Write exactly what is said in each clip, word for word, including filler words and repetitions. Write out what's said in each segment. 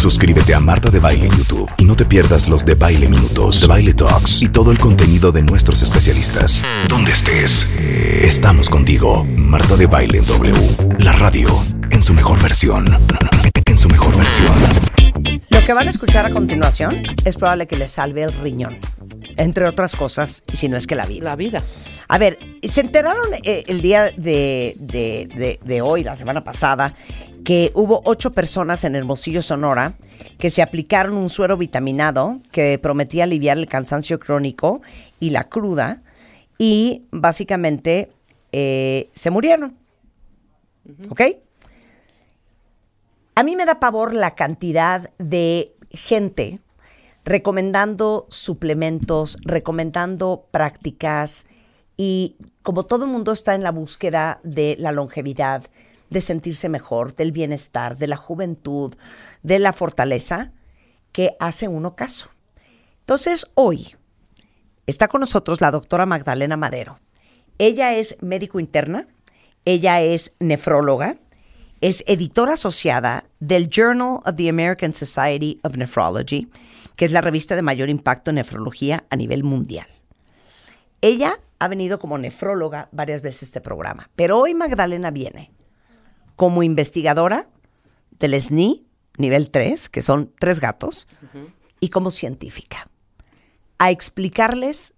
Suscríbete a Marta de Baile en YouTube y no te pierdas los de Baile Minutos, de Baile Talks y todo el contenido de nuestros especialistas. Donde estés, estamos contigo. Marta de Baile W, la radio en su mejor versión. En su mejor versión. Lo que van a escuchar a continuación es probable que les salve el riñón, entre otras cosas, y si no es que la vida. La vida. A ver, se enteraron eh, el día de, de, de, de hoy, la semana pasada, que hubo ocho personas en Hermosillo, Sonora, que se aplicaron un suero vitaminado que prometía aliviar el cansancio crónico y la cruda, y básicamente eh, se murieron. Uh-huh. ¿Ok? A mí me da pavor la cantidad de gente recomendando suplementos, recomendando prácticas, y como todo el mundo está en la búsqueda de la longevidad, de sentirse mejor, del bienestar, de la juventud, de la fortaleza, que hace uno caso. Entonces, hoy está con nosotros la doctora Magdalena Madero. Ella es médico interna, ella es nefróloga, es editora asociada del Journal of the American Society of Nephrology, que es la revista de mayor impacto en nefrología a nivel mundial. Ella ha venido como nefróloga varias veces a este programa, pero hoy Magdalena viene como investigadora del S N I nivel tres, que son tres gatos, uh-huh, y como científica, a explicarles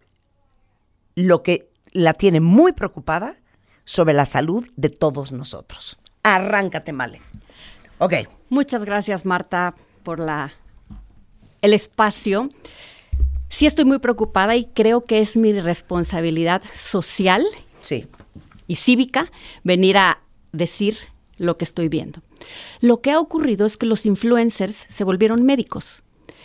lo que la tiene muy preocupada sobre la salud de todos nosotros. Arráncate, Male. Ok. Muchas gracias, Marta, por la el espacio. Sí estoy muy preocupada y creo que es mi responsabilidad social, sí, y cívica venir a decir lo que estoy viendo. Lo que ha ocurrido es que los influencers se volvieron médicos.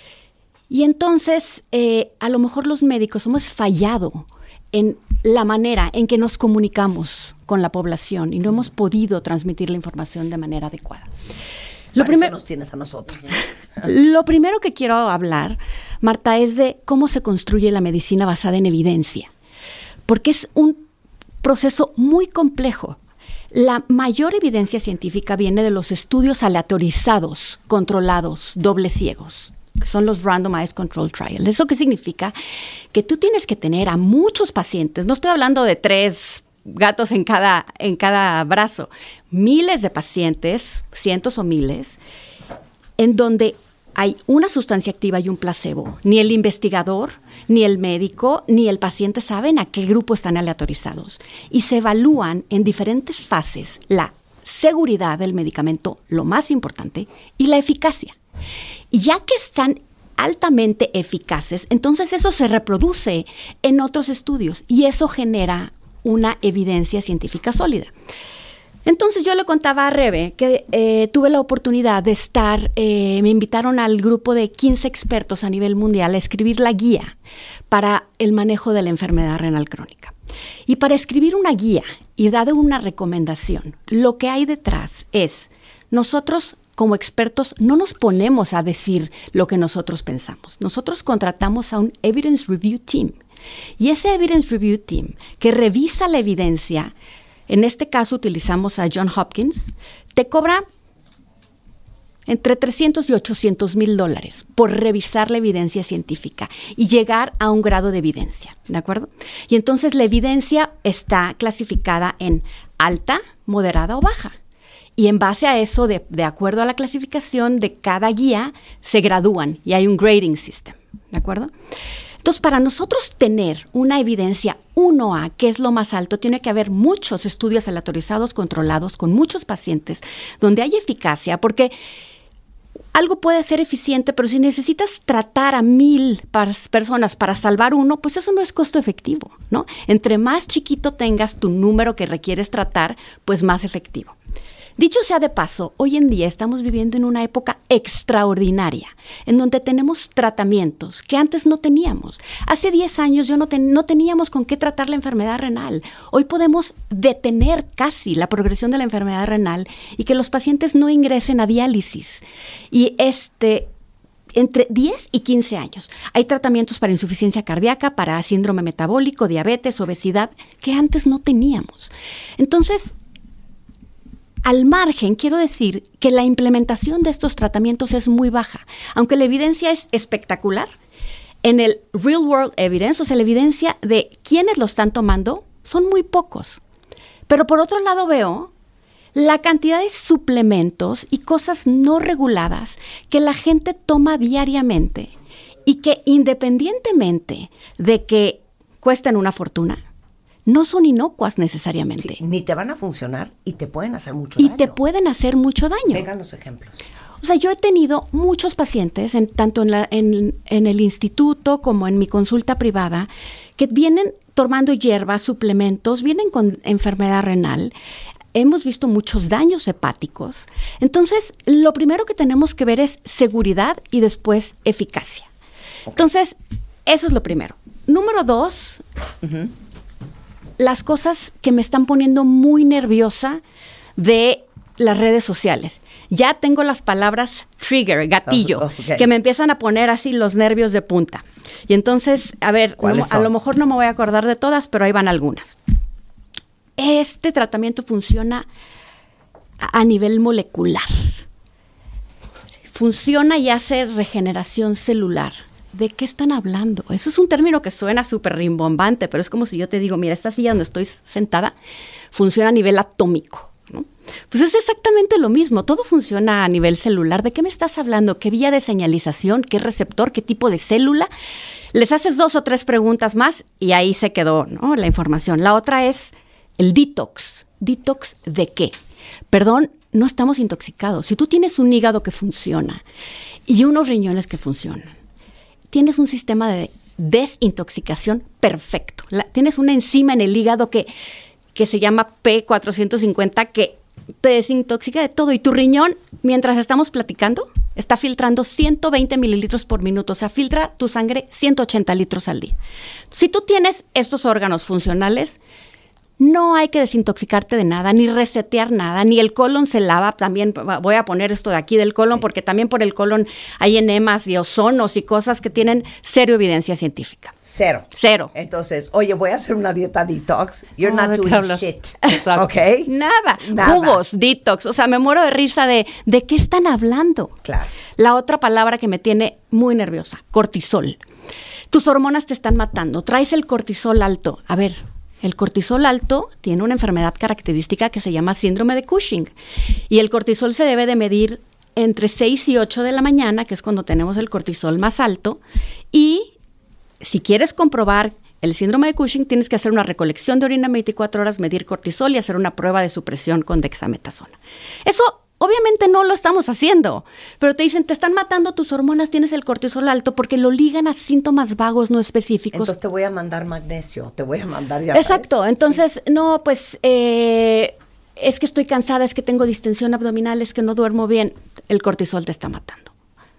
Y entonces, eh, a lo mejor los médicos hemos fallado en la manera en que nos comunicamos con la población y no hemos podido transmitir la información de manera adecuada. Lo primero nos tienes a nosotros. Lo primero que quiero hablar, Marta, es de cómo se construye la medicina basada en evidencia, porque es un proceso muy complejo. La mayor evidencia científica viene de los estudios aleatorizados, controlados, dobles ciegos, que son los Randomized Control Trials. ¿Eso qué significa? Que tú tienes que tener a muchos pacientes, no estoy hablando de tres gatos en cada, en cada brazo, miles de pacientes, cientos o miles, en donde hay una sustancia activa y un placebo. Ni el investigador, ni el médico, ni el paciente saben a qué grupo están aleatorizados. Y se evalúan en diferentes fases la seguridad del medicamento, lo más importante, y la eficacia. Y ya que están altamente eficaces, entonces eso se reproduce en otros estudios y eso genera una evidencia científica sólida. Entonces yo le contaba a Rebe que eh, tuve la oportunidad de estar, eh, me invitaron al grupo de quince expertos a nivel mundial a escribir la guía para el manejo de la enfermedad renal crónica. Y para escribir una guía y dar una recomendación, lo que hay detrás es, nosotros como expertos no nos ponemos a decir lo que nosotros pensamos. Nosotros contratamos a un Evidence Review Team. Y ese Evidence Review Team que revisa la evidencia, en este caso utilizamos a Johns Hopkins, te cobra entre trescientos y ochocientos mil dólares por revisar la evidencia científica y llegar a un grado de evidencia, ¿de acuerdo? Y entonces la evidencia está clasificada en alta, moderada o baja. Y en base a eso, de, de acuerdo a la clasificación de cada guía, se gradúan y hay un grading system, ¿de acuerdo? Entonces, para nosotros tener una evidencia uno A, que es lo más alto, tiene que haber muchos estudios aleatorizados, controlados, con muchos pacientes, donde hay eficacia, porque algo puede ser eficiente, pero si necesitas tratar a mil personas para salvar uno, pues eso no es costo efectivo, ¿no? Entre más chiquito tengas tu número que requieres tratar, pues más efectivo. Dicho sea de paso, hoy en día estamos viviendo en una época extraordinaria, en donde tenemos tratamientos que antes no teníamos. Hace diez años yo no, ten, no teníamos con qué tratar la enfermedad renal. Hoy podemos detener casi la progresión de la enfermedad renal y que los pacientes no ingresen a diálisis. Y este... entre diez y quince años. Hay tratamientos para insuficiencia cardíaca, para síndrome metabólico, diabetes, obesidad, que antes no teníamos. Entonces, al margen, quiero decir que la implementación de estos tratamientos es muy baja. Aunque la evidencia es espectacular, en el real world evidence, o sea, la evidencia de quiénes lo están tomando, son muy pocos. Pero por otro lado veo la cantidad de suplementos y cosas no reguladas que la gente toma diariamente y que independientemente de que cuesten una fortuna, no son inocuas necesariamente. Sí, ni te van a funcionar y te pueden hacer mucho y daño. Y te pueden hacer mucho daño. Vengan los ejemplos. O sea, yo he tenido muchos pacientes, en, tanto en, la, en, en el instituto como en mi consulta privada, que vienen tomando hierbas, suplementos, vienen con enfermedad renal. Hemos visto muchos daños hepáticos. Entonces, lo primero que tenemos que ver es seguridad y después eficacia. Okay. Entonces, eso es lo primero. Número dos, uh-huh. las cosas que me están poniendo muy nerviosa de las redes sociales. Ya tengo las palabras trigger, gatillo, oh, okay. que me empiezan a poner así los nervios de punta. Y entonces, a ver, no, a lo mejor no me voy a acordar de todas, pero ahí van algunas. Este tratamiento funciona a, a nivel molecular. Funciona y hace regeneración celular. ¿De qué están hablando? Eso es un término que suena súper rimbombante, pero es como si yo te digo, mira, esta silla donde estoy sentada funciona a nivel atómico, ¿no? Pues es exactamente lo mismo, todo funciona a nivel celular. ¿De qué me estás hablando? ¿Qué vía de señalización? ¿Qué receptor? ¿Qué tipo de célula? Les haces dos o tres preguntas más y ahí se quedó, ¿no?, la información. La otra es el detox. ¿Detox de qué? Perdón, no estamos intoxicados. Si tú tienes un hígado que funciona y unos riñones que funcionan, tienes un sistema de desintoxicación perfecto. La, tienes una enzima en el hígado que, que se llama P cuatrocientos cincuenta que te desintoxica de todo. Y tu riñón, mientras estamos platicando, está filtrando ciento veinte mililitros por minuto. O sea, filtra tu sangre ciento ochenta litros al día. Si tú tienes estos órganos funcionales, no hay que desintoxicarte de nada, ni resetear nada, ni el colon se lava. También voy a poner esto de aquí del colon, sí. porque también por el colon hay enemas y ozonos y cosas que tienen cero evidencia científica. Cero. Cero. Entonces, oye, voy a hacer una dieta detox. You're no, not doing Carlos. shit. Exacto. ¿Ok? Nada. Nada. Jugos, detox. O sea, me muero de risa de, ¿de qué están hablando? Claro. La otra palabra que me tiene muy nerviosa, cortisol. Tus hormonas te están matando. Traes el cortisol alto. A ver, el cortisol alto tiene una enfermedad característica que se llama síndrome de Cushing. Y el cortisol se debe de medir entre seis y ocho de la mañana, que es cuando tenemos el cortisol más alto. Y si quieres comprobar el síndrome de Cushing, tienes que hacer una recolección de orina en veinticuatro horas, medir cortisol y hacer una prueba de supresión con dexametasona. Eso obviamente no lo estamos haciendo, pero te dicen, te están matando tus hormonas, tienes el cortisol alto, porque lo ligan a síntomas vagos no específicos. Entonces te voy a mandar magnesio, te voy a mandar ya Exacto, sabes. Entonces, sí. no, pues eh, es que estoy cansada, es que tengo distensión abdominal, es que no duermo bien. El cortisol te está matando.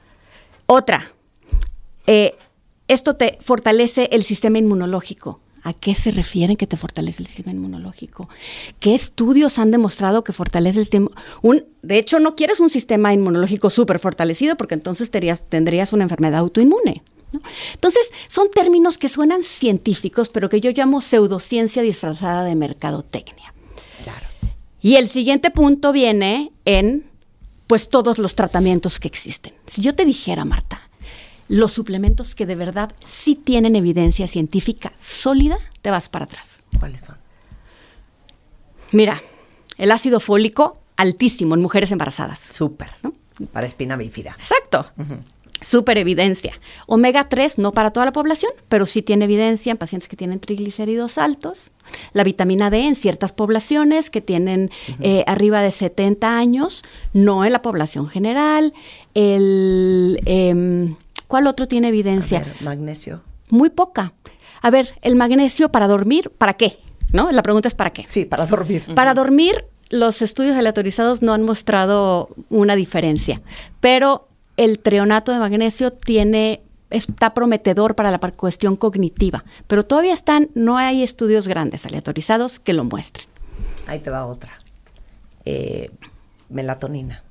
Otra, eh, esto te fortalece el sistema inmunológico. ¿A qué se refieren que te fortalece el sistema inmunológico? ¿Qué estudios han demostrado que fortalece el sistema? Un, de hecho, no quieres un sistema inmunológico súper fortalecido porque entonces tendrías, tendrías una enfermedad autoinmune, ¿no? Entonces, son términos que suenan científicos, pero que yo llamo pseudociencia disfrazada de mercadotecnia. Claro. Y el siguiente punto viene en, pues, todos los tratamientos que existen. Si yo te dijera, Marta, los suplementos que de verdad sí tienen evidencia científica sólida, te vas para atrás. ¿Cuáles son? Mira, el ácido fólico altísimo en mujeres embarazadas. Súper, ¿no? Para espina bífida. Exacto. Uh-huh. Súper evidencia. Omega tres, no para toda la población, pero sí tiene evidencia en pacientes que tienen triglicéridos altos. La vitamina D en ciertas poblaciones que tienen uh-huh. eh, arriba de setenta años, no en la población general. El... Eh, ¿Cuál otro tiene evidencia? A ver, magnesio. Muy poca. A ver, el magnesio para dormir, ¿para qué? ¿No? La pregunta es ¿para qué? Sí, para dormir. Para uh-huh. dormir, los estudios aleatorizados no han mostrado una diferencia, pero el treonato de magnesio tiene, está prometedor para la cuestión cognitiva, pero todavía están, no hay estudios grandes aleatorizados que lo muestren. Ahí te va otra. Eh, melatonina.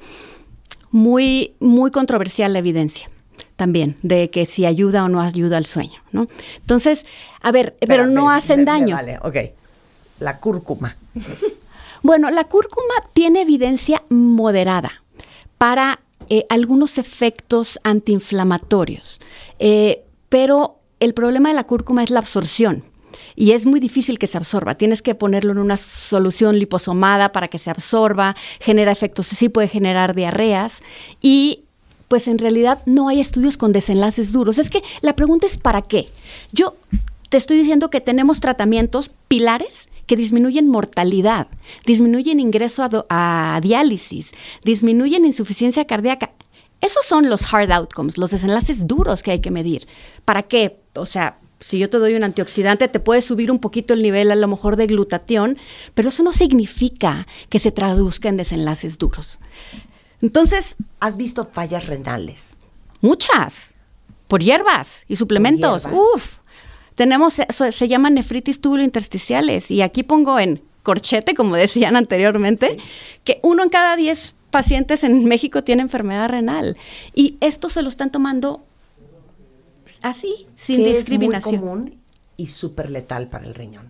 Muy, muy controversial la evidencia también, de que si ayuda o no ayuda al sueño, ¿no? Entonces, a ver, pero, pero no hacen me, daño. Me vale, ok. La cúrcuma. Bueno, la cúrcuma tiene evidencia moderada para eh, algunos efectos antiinflamatorios, eh, pero el problema de la cúrcuma es la absorción. Y es muy difícil que se absorba. Tienes que ponerlo en una solución liposomada para que se absorba, genera efectos, sí puede generar diarreas y pues en realidad no hay estudios con desenlaces duros. Es que la pregunta es ¿para qué? Yo te estoy diciendo que tenemos tratamientos pilares que disminuyen mortalidad, disminuyen ingreso a, do, a diálisis, disminuyen insuficiencia cardíaca. Esos son los hard outcomes, los desenlaces duros que hay que medir. ¿Para qué? O sea, si yo te doy un antioxidante, te puede subir un poquito el nivel a lo mejor de glutatión, pero eso no significa que se traduzca en desenlaces duros. Entonces, ¿has visto fallas renales? Muchas, por hierbas y suplementos. ¿Por hierbas? Uf, tenemos, eso se llaman nefritis túbulo-intersticiales y aquí pongo en corchete, como decían anteriormente, sí, que uno en cada diez pacientes en México tiene enfermedad renal y esto se lo están tomando así, sin ¿Qué discriminación? Es muy común y súper letal para el riñón.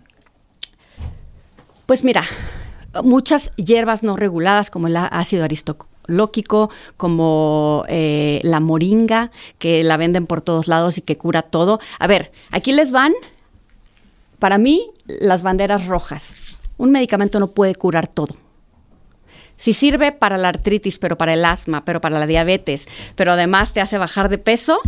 Pues mira, muchas hierbas no reguladas como el ácido aristocolóquico, como eh, la moringa, que la venden por todos lados y que cura todo. A ver, aquí les van, para mí, las banderas rojas. Un medicamento no puede curar todo. Si sirve para la artritis, pero para el asma, pero para la diabetes, pero además te hace bajar de peso,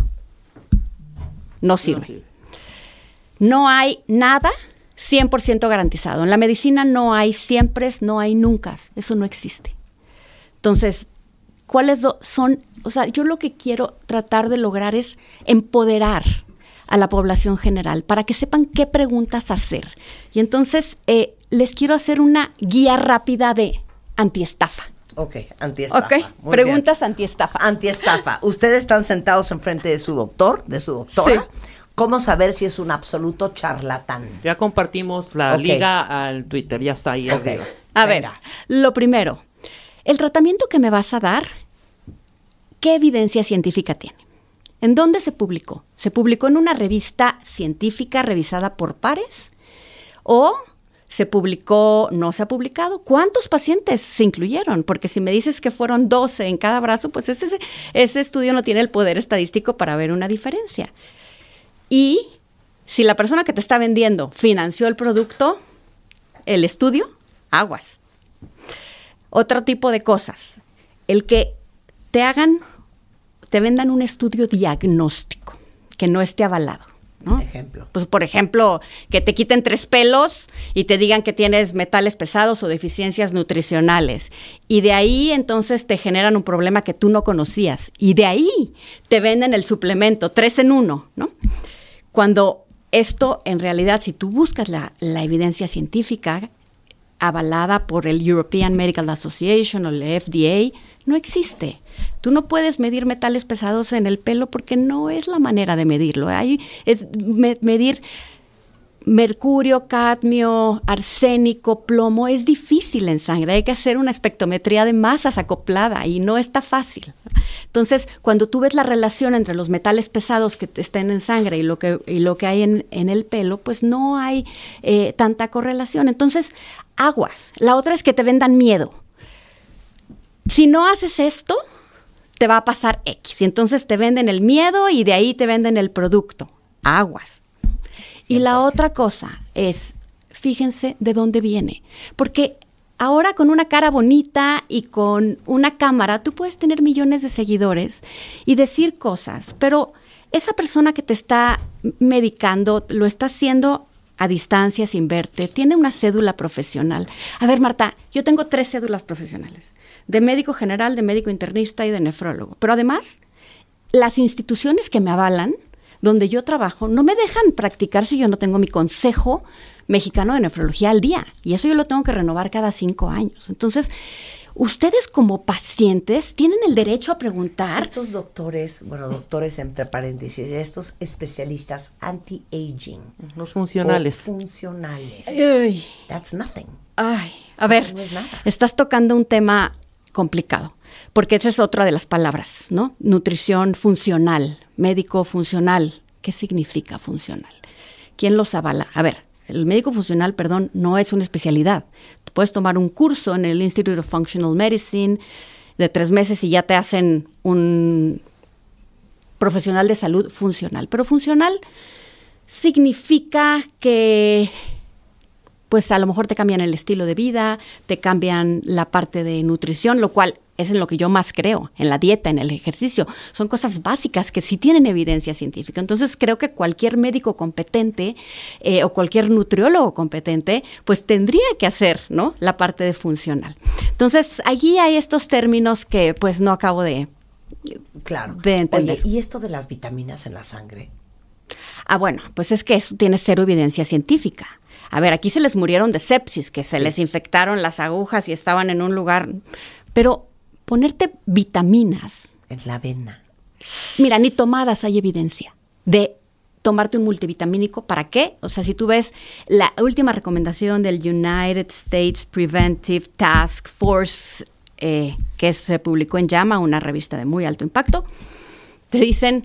no sirve. No sirve. No hay nada cien por ciento garantizado. En la medicina no hay siempre, no hay nunca. Eso no existe. Entonces, ¿cuáles do- son? O sea, yo lo que quiero tratar de lograr es empoderar a la población general para que sepan qué preguntas hacer. Y entonces, eh, les quiero hacer una guía rápida de antiestafa. Ok, antiestafa. Ok, Muy preguntas bien. antiestafa. Antiestafa. Ustedes están sentados enfrente de su doctor, de su doctora. Sí. ¿Cómo saber si es un absoluto charlatán? Ya compartimos la Ok. liga al Twitter, ya está ahí Ok. arriba. A ver, Venga. lo primero, el tratamiento que me vas a dar, ¿qué evidencia científica tiene? ¿En dónde se publicó? ¿Se publicó en una revista científica revisada por pares? ¿O se publicó, no se ha publicado? ¿Cuántos pacientes se incluyeron? Porque si me dices que fueron doce en cada brazo, pues ese, ese estudio no tiene el poder estadístico para ver una diferencia. Y si la persona que te está vendiendo financió el producto, el estudio, aguas. Otro tipo de cosas. El que te hagan, te vendan un estudio diagnóstico que no esté avalado, ¿no? Ejemplo. Pues, por ejemplo, que te quiten tres pelos y te digan que tienes metales pesados o deficiencias nutricionales. Y de ahí, entonces, te generan un problema que tú no conocías. Y de ahí te venden el suplemento, tres en uno, ¿no? Cuando esto, en realidad, si tú buscas la, la evidencia científica avalada por el European Medical Association o el F D A, no existe. Tú no puedes medir metales pesados en el pelo porque no es la manera de medirlo. Hay, es me, medir mercurio, cadmio, arsénico, plomo. Es difícil en sangre. Hay que hacer una espectrometría de masas acoplada y no está fácil. Entonces, cuando tú ves la relación entre los metales pesados que estén en sangre y lo que, y lo que hay en, en el pelo, pues no hay eh, tanta correlación. Entonces, aguas. La otra es que te vendan miedo. Si no haces esto, te va a pasar X. Y entonces te venden el miedo y de ahí te venden el producto. Aguas. Y la otra cosa es, fíjense de dónde viene. Porque ahora con una cara bonita y con una cámara, tú puedes tener millones de seguidores y decir cosas, pero esa persona que te está medicando lo está haciendo a distancia, sin verte, tiene una cédula profesional. A ver, Marta, yo tengo tres cédulas profesionales, de médico general, de médico internista y de nefrólogo. Pero además, las instituciones que me avalan, donde yo trabajo, no me dejan practicar si yo no tengo mi consejo mexicano de nefrología al día. Y eso yo lo tengo que renovar cada cinco años. Entonces, ustedes como pacientes tienen el derecho a preguntar. Estos doctores, bueno, doctores entre paréntesis, estos especialistas anti-aging. Los funcionales. O funcionales. Ay, That's nothing. ay, a Eso ver, no es nada. estás tocando un tema complicado, porque esa es otra de las palabras, ¿no? Nutrición funcional, médico funcional. ¿Qué significa funcional? ¿Quién los avala? A ver, El médico funcional, perdón, no es una especialidad. Tú puedes tomar un curso en el Institute of Functional Medicine de tres meses y ya te hacen un profesional de salud funcional. Pero funcional significa que pues a lo mejor te cambian el estilo de vida, te cambian la parte de nutrición, lo cual es en lo que yo más creo, en la dieta, en el ejercicio. Son cosas básicas que sí tienen evidencia científica. Entonces creo que cualquier médico competente eh, o cualquier nutriólogo competente pues tendría que hacer, ¿no?, la parte de funcional. Entonces allí hay estos términos que pues no acabo de, claro. de entender. Oye, ¿y esto de las vitaminas en la sangre? Ah, bueno, pues es que eso tiene cero evidencia científica. A ver, aquí se les murieron de sepsis, que se Sí. les infectaron las agujas y estaban en un lugar. Pero ponerte vitaminas, En la avena. mira, ni tomadas hay evidencia de tomarte un multivitamínico. ¿Para qué? O sea, si tú ves la última recomendación del United States Preventive Task Force, eh, que se publicó en JAMA, una revista de muy alto impacto, te dicen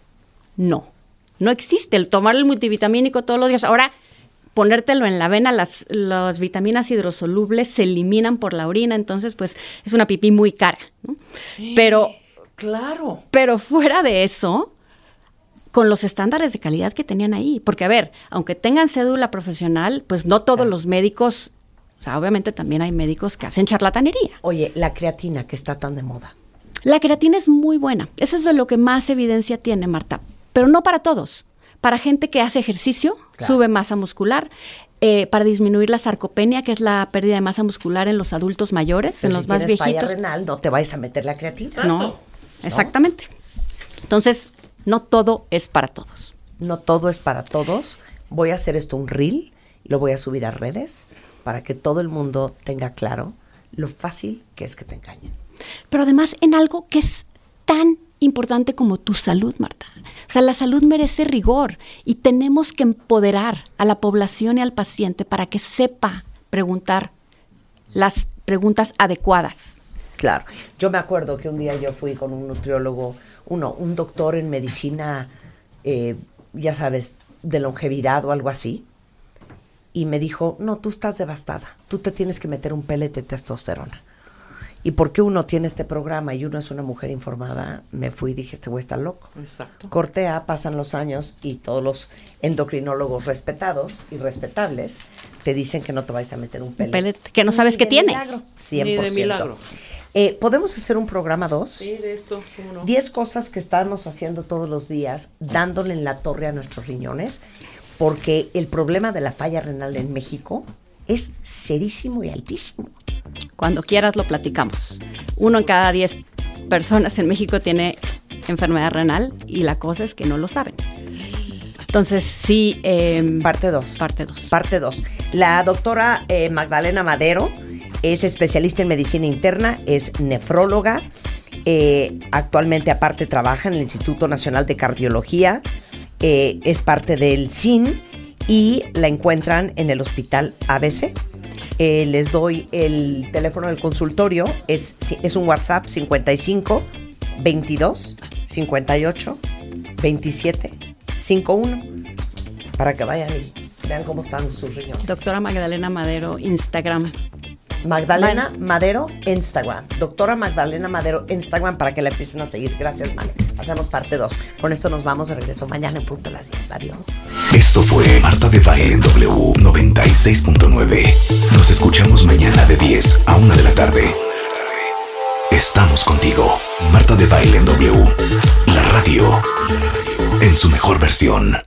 no. No existe el tomar el multivitamínico todos los días. Ahora, ponértelo en la avena, las, las vitaminas hidrosolubles se eliminan por la orina, entonces pues es una pipí muy cara, ¿no? Pero, Claro. pero fuera de eso, con los estándares de calidad que tenían ahí, porque a ver, aunque tengan cédula profesional, pues no todos Claro. los médicos, o sea, obviamente también hay médicos que hacen charlatanería. Oye, la creatina que está tan de moda. La creatina es muy buena, eso es de lo que más evidencia tiene, Marta, pero no para todos. Para gente que hace ejercicio, Claro. sube masa muscular, eh, para disminuir la sarcopenia, que es la pérdida de masa muscular en los adultos mayores, Pero en si los más tienes falla viejitos. renal, no te vayas a meter la creatina. No, exactamente. Entonces, no todo es para todos. No todo es para todos. Voy a hacer esto un reel, lo voy a subir a redes para que todo el mundo tenga claro lo fácil que es que te engañen. Pero además en algo que es tan importante como tu salud, Marta. O sea, la salud merece rigor y tenemos que empoderar a la población y al paciente para que sepa preguntar las preguntas adecuadas. Claro. Yo me acuerdo que un día yo fui con un nutriólogo, uno, un doctor en medicina, eh, ya sabes, de longevidad o algo así, y me dijo, no, tú estás devastada, tú te tienes que meter un pelete de testosterona. Y porque uno tiene este programa y uno es una mujer informada, me fui y dije, este güey está loco. Exacto. Corte A, pasan los años y todos los endocrinólogos respetados y respetables te dicen que no te vayas a meter un pellet. pellet que no sabes Ni qué de tiene. Milagro, cien por ciento. Ni de milagro. Eh, ¿Podemos hacer un programa dos? Sí, de esto, ¿cómo no? Diez cosas que estamos haciendo todos los días, dándole en la torre a nuestros riñones, porque el problema de la falla renal en México es serísimo y altísimo. Cuando quieras lo platicamos. Uno en cada diez personas en México tiene enfermedad renal y la cosa es que no lo saben. Entonces, sí. Eh, Parte dos. Parte dos. Parte dos. La doctora eh, Magdalena Madero es especialista en medicina interna, es nefróloga, eh, actualmente aparte trabaja en el Instituto Nacional de Cardiología, eh, es parte del S I N y la encuentran en el Hospital A B C. Eh, les doy el teléfono del consultorio, es, es un WhatsApp cincuenta y cinco, veintidós, cincuenta y ocho, veintisiete, cincuenta y uno, para que vayan y vean cómo están sus riñones. Doctora Magdalena Madero, Instagram. Magdalena Madero, Instagram. Doctora Magdalena Madero, Instagram, para que la empiecen a seguir. Gracias, Mane. Hacemos parte dos. Con esto nos vamos de regreso mañana en punto a las diez. Adiós. Esto fue Marta de Baile en W noventa y seis punto nueve. Nos escuchamos mañana de diez a una de la tarde. Estamos contigo. Marta de Baile en W. La radio en su mejor versión.